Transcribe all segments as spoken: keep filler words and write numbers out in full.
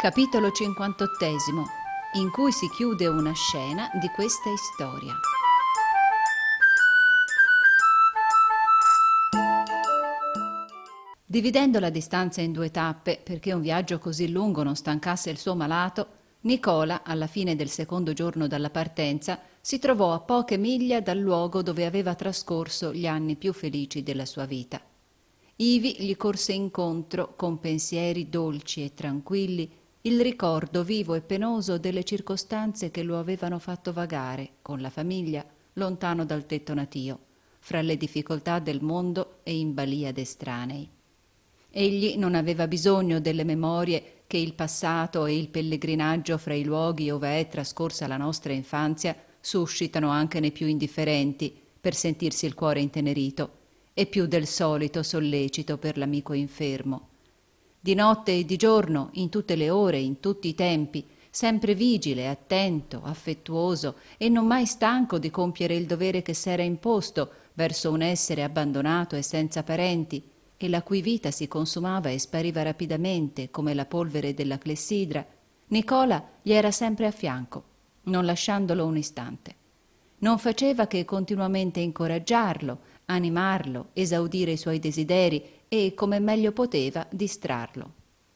Capitolo cinquantottesimo, in cui si chiude una scena di questa storia. Dividendo la distanza in due tappe, perché un viaggio così lungo non stancasse il suo malato, Nicola, alla fine del secondo giorno dalla partenza, si trovò a poche miglia dal luogo dove aveva trascorso gli anni più felici della sua vita. Ivi gli corse incontro, con pensieri dolci e tranquilli, il ricordo vivo e penoso delle circostanze che lo avevano fatto vagare, con la famiglia, lontano dal tetto natio, fra le difficoltà del mondo e in balia d'estranei. Egli non aveva bisogno delle memorie che il passato e il pellegrinaggio fra i luoghi ove è trascorsa la nostra infanzia suscitano anche nei più indifferenti, per sentirsi il cuore intenerito, e più del solito sollecito per l'amico infermo. Di notte e di giorno, in tutte le ore, in tutti i tempi, sempre vigile, attento, affettuoso e non mai stanco di compiere il dovere che s'era imposto verso un essere abbandonato e senza parenti, e la cui vita si consumava e spariva rapidamente come la polvere della clessidra, Nicola gli era sempre a fianco, non lasciandolo un istante. Non faceva che continuamente incoraggiarlo, animarlo, esaudire i suoi desideri e, come meglio poteva, distrarlo.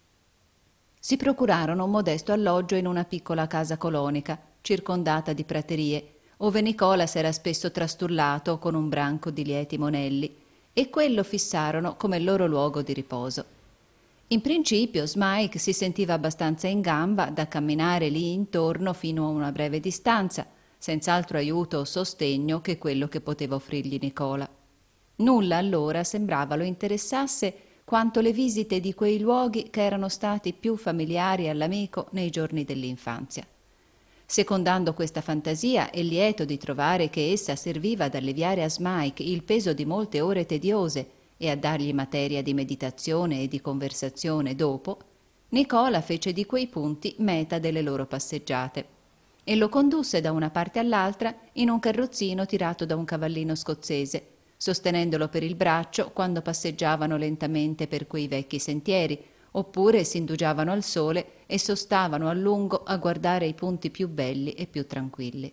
Si procurarono un modesto alloggio in una piccola casa colonica, circondata di praterie, ove Nicola s'era spesso trastullato con un branco di lieti monelli, e quello fissarono come loro luogo di riposo. In principio Smike si sentiva abbastanza in gamba da camminare lì intorno fino a una breve distanza, senz'altro aiuto o sostegno che quello che poteva offrirgli Nicola. Nulla allora sembrava lo interessasse quanto le visite di quei luoghi che erano stati più familiari all'amico nei giorni dell'infanzia. Secondando questa fantasia e lieto di trovare che essa serviva ad alleviare a Smike il peso di molte ore tediose e a dargli materia di meditazione e di conversazione dopo, Nicola fece di quei punti meta delle loro passeggiate e lo condusse da una parte all'altra in un carrozzino tirato da un cavallino scozzese, sostenendolo per il braccio quando passeggiavano lentamente per quei vecchi sentieri, oppure si indugiavano al sole e sostavano a lungo a guardare i punti più belli e più tranquilli.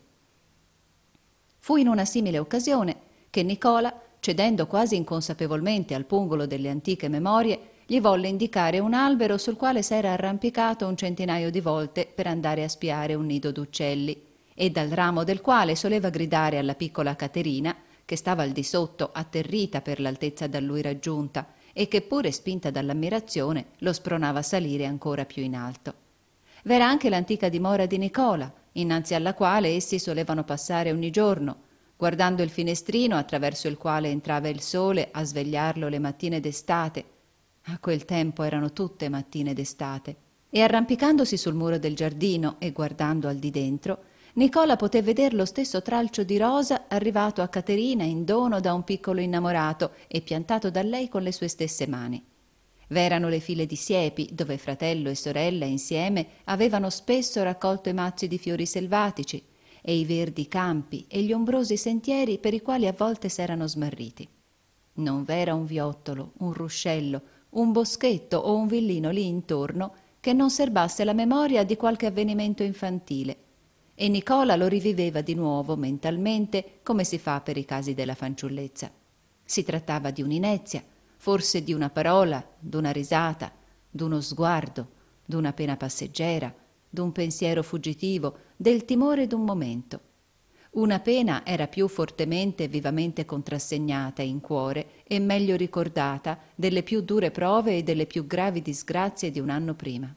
Fu in una simile occasione che Nicola, cedendo quasi inconsapevolmente al pungolo delle antiche memorie, gli volle indicare un albero sul quale s'era arrampicato un centinaio di volte per andare a spiare un nido d'uccelli, e dal ramo del quale soleva gridare alla piccola Caterina, che stava al di sotto, atterrita per l'altezza da lui raggiunta, e che pure spinta dall'ammirazione lo spronava a salire ancora più in alto. V'era anche l'antica dimora di Nicola, innanzi alla quale essi solevano passare ogni giorno, guardando il finestrino attraverso il quale entrava il sole a svegliarlo le mattine d'estate. A quel tempo erano tutte mattine d'estate. E arrampicandosi sul muro del giardino e guardando al di dentro, Nicola poté veder lo stesso tralcio di rosa arrivato a Caterina in dono da un piccolo innamorato e piantato da lei con le sue stesse mani. V'erano le file di siepi, dove fratello e sorella insieme avevano spesso raccolto i mazzi di fiori selvatici, e i verdi campi e gli ombrosi sentieri per i quali a volte s'erano smarriti. Non v'era un viottolo, un ruscello, un boschetto o un villino lì intorno che non serbasse la memoria di qualche avvenimento infantile, e Nicola lo riviveva di nuovo mentalmente come si fa per i casi della fanciullezza. Si trattava di un'inezia, forse di una parola, d'una risata, d'uno sguardo, d'una pena passeggera, d'un pensiero fuggitivo, del timore d'un momento. Una pena era più fortemente e vivamente contrassegnata in cuore e meglio ricordata delle più dure prove e delle più gravi disgrazie di un anno prima.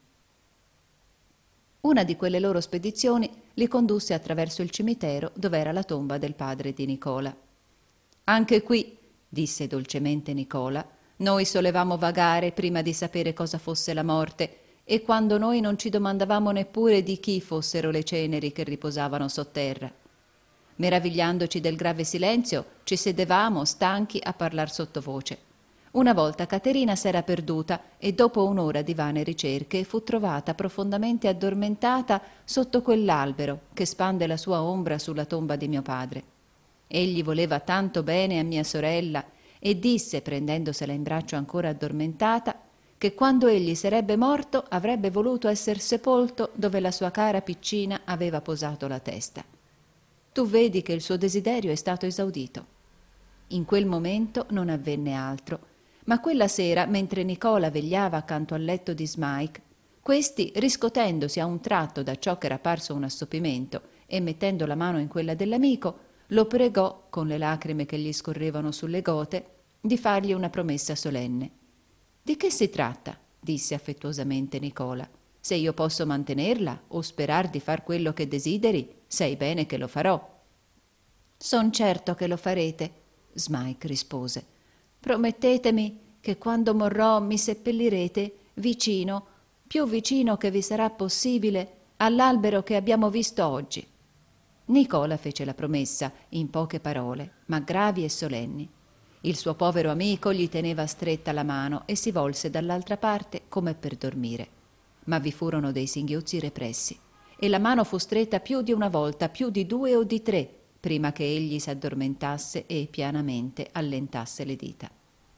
Una di quelle loro spedizioni li condusse attraverso il cimitero dove era la tomba del padre di Nicola. «Anche qui», disse dolcemente Nicola, «noi solevamo vagare prima di sapere cosa fosse la morte, e quando noi non ci domandavamo neppure di chi fossero le ceneri che riposavano sotterra. Meravigliandoci del grave silenzio, ci sedevamo, stanchi, a parlar sottovoce. Una volta Caterina s'era perduta e dopo un'ora di vane ricerche fu trovata profondamente addormentata sotto quell'albero che spande la sua ombra sulla tomba di mio padre. Egli voleva tanto bene a mia sorella e disse, prendendosela in braccio ancora addormentata, che quando egli sarebbe morto avrebbe voluto esser sepolto dove la sua cara piccina aveva posato la testa. Tu vedi che il suo desiderio è stato esaudito. In quel momento non avvenne altro, ma quella sera, mentre Nicola vegliava accanto al letto di Smike, questi, riscotendosi a un tratto da ciò che era parso un assopimento e mettendo la mano in quella dell'amico, lo pregò, con le lacrime che gli scorrevano sulle gote, di fargli una promessa solenne. «Di che si tratta?» disse affettuosamente Nicola. «Se io posso mantenerla o sperar di far quello che desideri, sai bene che lo farò». «Son certo che lo farete», Smike rispose. «Promettetemi che quando morrò mi seppellirete vicino, più vicino che vi sarà possibile, all'albero che abbiamo visto oggi». Nicola fece la promessa, in poche parole, ma gravi e solenni. Il suo povero amico gli teneva stretta la mano e si volse dall'altra parte come per dormire. Ma vi furono dei singhiozzi repressi, e la mano fu stretta più di una volta, più di due o di tre, prima che egli s'addormentasse e pianamente allentasse le dita.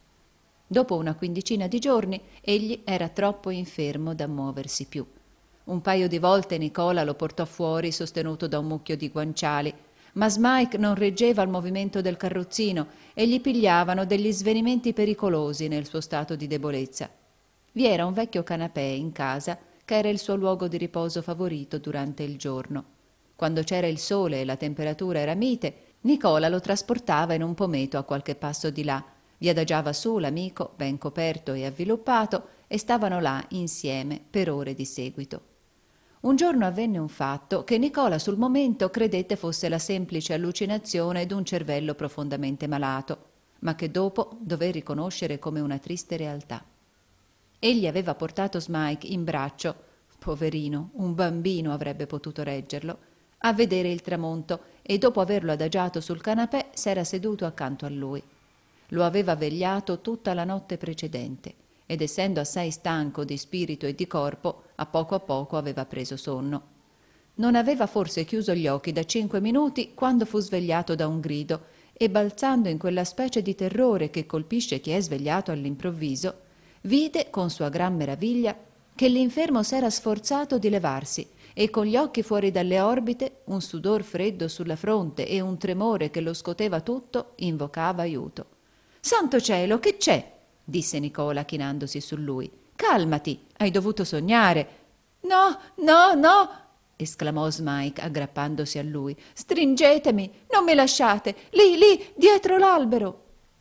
Dopo una quindicina di giorni egli era troppo infermo da muoversi più. Un paio di volte Nicola lo portò fuori sostenuto da un mucchio di guanciali, ma Smike non reggeva al movimento del carrozzino e gli pigliavano degli svenimenti pericolosi nel suo stato di debolezza. Vi era un vecchio canapè in casa che era il suo luogo di riposo favorito durante il giorno. Quando c'era il sole e la temperatura era mite, Nicola lo trasportava in un pometo a qualche passo di là, vi adagiava su l'amico ben coperto e avviluppato e stavano là insieme per ore di seguito. Un giorno avvenne un fatto che Nicola sul momento credette fosse la semplice allucinazione d'un cervello profondamente malato, ma che dopo dové riconoscere come una triste realtà. Egli aveva portato Smike in braccio, poverino, un bambino avrebbe potuto reggerlo, a vedere il tramonto e dopo averlo adagiato sul canapè s'era seduto accanto a lui. Lo aveva vegliato tutta la notte precedente ed essendo assai stanco di spirito e di corpo, a poco a poco aveva preso sonno. Non aveva forse chiuso gli occhi da cinque minuti quando fu svegliato da un grido e, balzando in quella specie di terrore che colpisce chi è svegliato all'improvviso, vide con sua gran meraviglia che l'infermo s'era sforzato di levarsi e con gli occhi fuori dalle orbite, un sudor freddo sulla fronte e un tremore che lo scoteva tutto, invocava aiuto. «Santo cielo, che c'è?» disse Nicola chinandosi su lui. «Calmati, hai dovuto sognare». «No, no, no!» esclamò Smike aggrappandosi a lui. «Stringetemi, non mi lasciate, lì, lì, dietro l'albero!»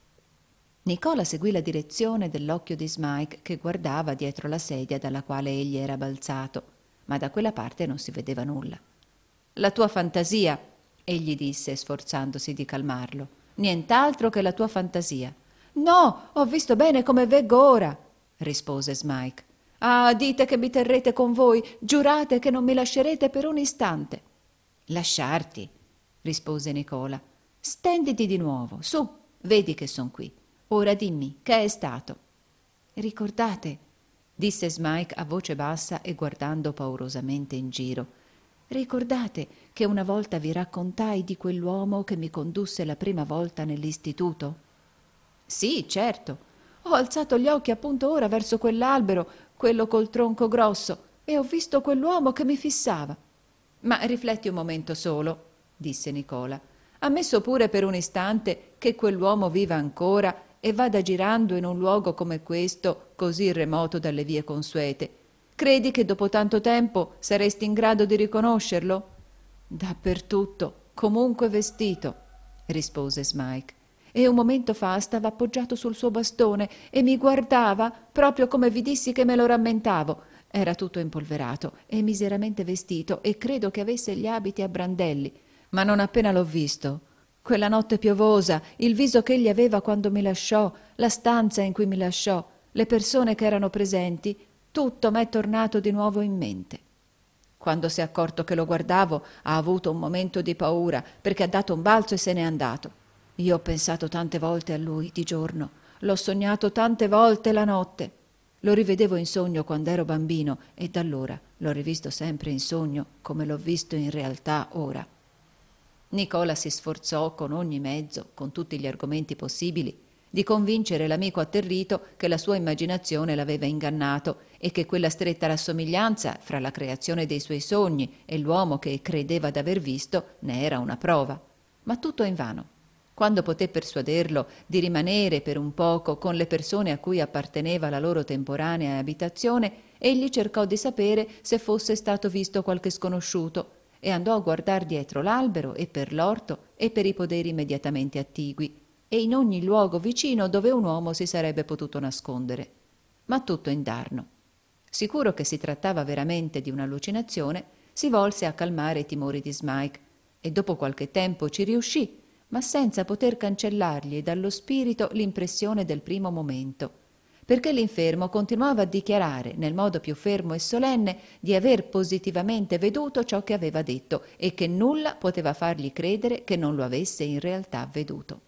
Nicola seguì la direzione dell'occhio di Smike che guardava dietro la sedia dalla quale egli era balzato, ma da quella parte non si vedeva nulla. «La tua fantasia», egli disse sforzandosi di calmarlo. «Nient'altro che la tua fantasia». «No, ho visto bene come veggo ora», rispose Smike. «Ah, dite che mi terrete con voi, giurate che non mi lascerete per un istante». «Lasciarti», rispose Nicola. «Stenditi di nuovo, su, vedi che son qui. Ora dimmi, che è stato?» «Ricordate», disse Smike a voce bassa e guardando paurosamente in giro, «ricordate che una volta vi raccontai di quell'uomo che mi condusse la prima volta nell'istituto?» «Sì, certo. Ho alzato gli occhi appunto ora verso quell'albero, quello col tronco grosso, e ho visto quell'uomo che mi fissava». «Ma rifletti un momento solo», disse Nicola. «Ammesso pure per un istante che quell'uomo viva ancora e vada girando in un luogo come questo, così remoto dalle vie consuete. Credi che dopo tanto tempo saresti in grado di riconoscerlo?» «Dappertutto, comunque vestito», rispose Smike. «E un momento fa stava appoggiato sul suo bastone e mi guardava proprio come vi dissi che me lo rammentavo. Era tutto impolverato e miseramente vestito e credo che avesse gli abiti a brandelli. Ma non appena l'ho visto, quella notte piovosa, il viso che egli aveva quando mi lasciò, la stanza in cui mi lasciò, le persone che erano presenti, tutto m'è tornato di nuovo in mente. Quando si è accorto che lo guardavo, ha avuto un momento di paura perché ha dato un balzo e se n'è andato. Io ho pensato tante volte a lui di giorno, l'ho sognato tante volte la notte. Lo rivedevo in sogno quando ero bambino e da allora l'ho rivisto sempre in sogno come l'ho visto in realtà ora». Nicola si sforzò con ogni mezzo, con tutti gli argomenti possibili, di convincere l'amico atterrito che la sua immaginazione l'aveva ingannato e che quella stretta rassomiglianza fra la creazione dei suoi sogni e l'uomo che credeva d'aver visto ne era una prova. Ma tutto invano. Quando poté persuaderlo di rimanere per un poco con le persone a cui apparteneva la loro temporanea abitazione, egli cercò di sapere se fosse stato visto qualche sconosciuto e andò a guardar dietro l'albero e per l'orto e per i poderi immediatamente attigui e in ogni luogo vicino dove un uomo si sarebbe potuto nascondere. Ma tutto indarno. Sicuro che si trattava veramente di un'allucinazione, si volse a calmare i timori di Smike e dopo qualche tempo ci riuscì, ma senza poter cancellargli dallo spirito l'impressione del primo momento, perché l'infermo continuava a dichiarare nel modo più fermo e solenne di aver positivamente veduto ciò che aveva detto e che nulla poteva fargli credere che non lo avesse in realtà veduto.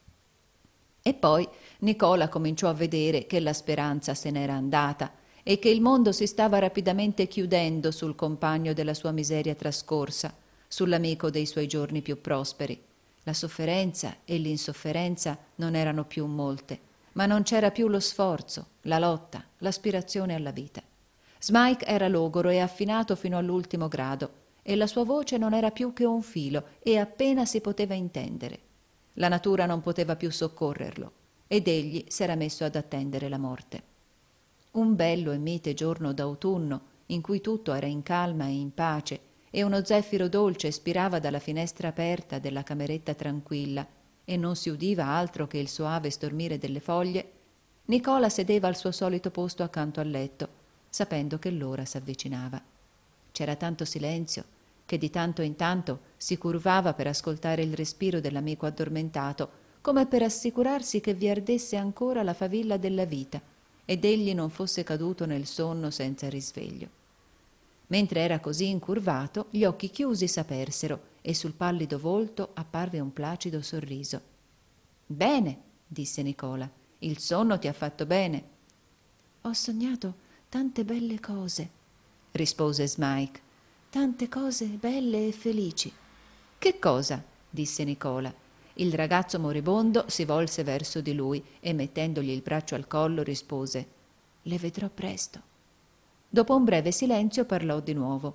E poi Nicola cominciò a vedere che la speranza se n'era andata e che il mondo si stava rapidamente chiudendo sul compagno della sua miseria trascorsa, sull'amico dei suoi giorni più prosperi. La sofferenza e l'insofferenza non erano più molte, ma non c'era più lo sforzo, la lotta, l'aspirazione alla vita. Smike era logoro e affinato fino all'ultimo grado, e la sua voce non era più che un filo e appena si poteva intendere. La natura non poteva più soccorrerlo, ed egli s'era messo ad attendere la morte. Un bello e mite giorno d'autunno, in cui tutto era in calma e in pace, e uno zeffiro dolce spirava dalla finestra aperta della cameretta tranquilla, e non si udiva altro che il soave stormire delle foglie, Nicola sedeva al suo solito posto accanto al letto, sapendo che l'ora s'avvicinava. C'era tanto silenzio che di tanto in tanto si curvava per ascoltare il respiro dell'amico addormentato, come per assicurarsi che vi ardesse ancora la favilla della vita ed egli non fosse caduto nel sonno senza risveglio. Mentre era così incurvato, gli occhi chiusi s'apersero e sul pallido volto apparve un placido sorriso. «Bene», disse Nicola, «il sonno ti ha fatto bene». «Ho sognato tante belle cose», rispose Smike, «tante cose belle e felici». «Che cosa?» disse Nicola. Il ragazzo moribondo si volse verso di lui e mettendogli il braccio al collo rispose: «Le vedrò presto». Dopo un breve silenzio parlò di nuovo.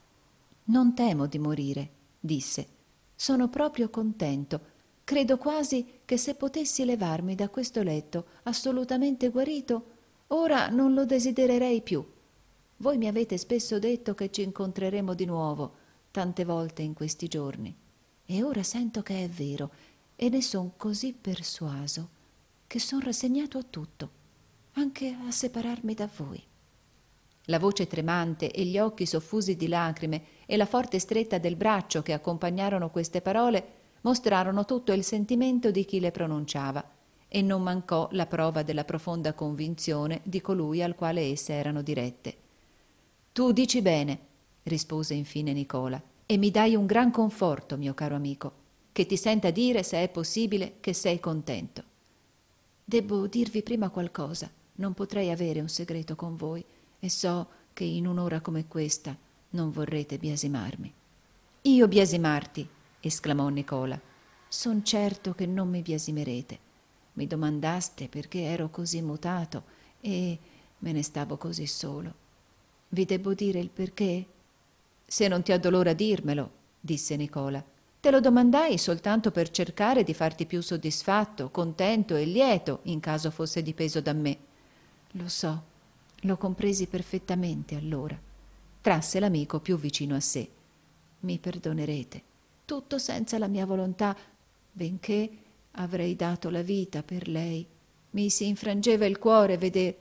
«Non temo di morire», disse. «Sono proprio contento. Credo quasi che se potessi levarmi da questo letto assolutamente guarito, ora non lo desidererei più. Voi mi avete spesso detto che ci incontreremo di nuovo, tante volte in questi giorni, e ora sento che è vero, e ne son così persuaso che son rassegnato a tutto, anche a separarmi da voi». La voce tremante e gli occhi soffusi di lacrime e la forte stretta del braccio che accompagnarono queste parole mostrarono tutto il sentimento di chi le pronunciava, e non mancò la prova della profonda convinzione di colui al quale esse erano dirette. «Tu dici bene», rispose infine Nicola, «e mi dai un gran conforto, mio caro amico, che ti senta dire, se è possibile, che sei contento». «Debbo dirvi prima qualcosa. Non potrei avere un segreto con voi, e so che in un'ora come questa non vorrete biasimarmi». «Io biasimarti», esclamò Nicola. «Son certo che non mi biasimerete. Mi domandaste perché ero così mutato e me ne stavo così solo. Vi debbo dire il perché?» «Se non ti addolora dirmelo», disse Nicola. «Te lo domandai soltanto per cercare di farti più soddisfatto, contento e lieto in caso fosse dipeso da me». «Lo so, lo compresi perfettamente allora», trasse l'amico più vicino a sé. «Mi perdonerete, tutto senza la mia volontà, benché avrei dato la vita per lei. Mi si infrangeva il cuore veder.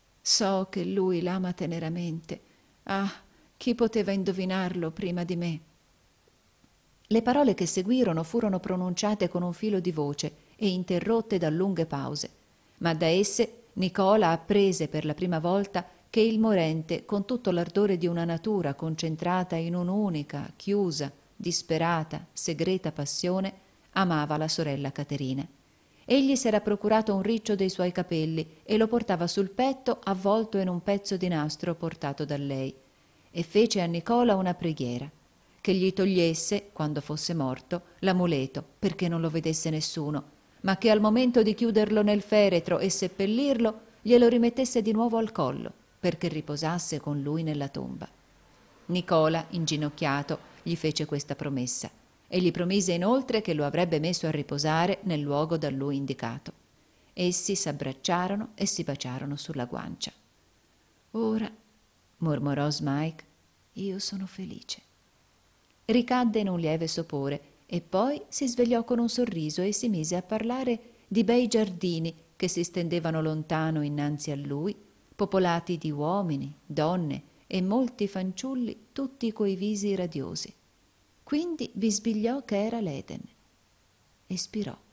So che lui l'ama teneramente. Ah, chi poteva indovinarlo prima di me?» Le parole che seguirono furono pronunciate con un filo di voce e interrotte da lunghe pause, ma da esse Nicola apprese per la prima volta che il morente, con tutto l'ardore di una natura concentrata in un'unica, chiusa, disperata, segreta passione, amava la sorella Caterina. Egli s'era procurato un riccio dei suoi capelli e lo portava sul petto avvolto in un pezzo di nastro portato da lei, e fece a Nicola una preghiera, che gli togliesse, quando fosse morto, l'amuleto, perché non lo vedesse nessuno, ma che al momento di chiuderlo nel feretro e seppellirlo glielo rimettesse di nuovo al collo, perché riposasse con lui nella tomba. Nicola, inginocchiato, gli fece questa promessa e gli promise inoltre che lo avrebbe messo a riposare nel luogo da lui indicato. Essi s'abbracciarono e si baciarono sulla guancia. «Ora», mormorò Smike, «io sono felice». Ricadde in un lieve sopore e poi si svegliò con un sorriso e si mise a parlare di bei giardini che si stendevano lontano innanzi a lui, popolati di uomini, donne e molti fanciulli, tutti coi visi radiosi. Quindi bisbigliò che era l'Eden. Espirò.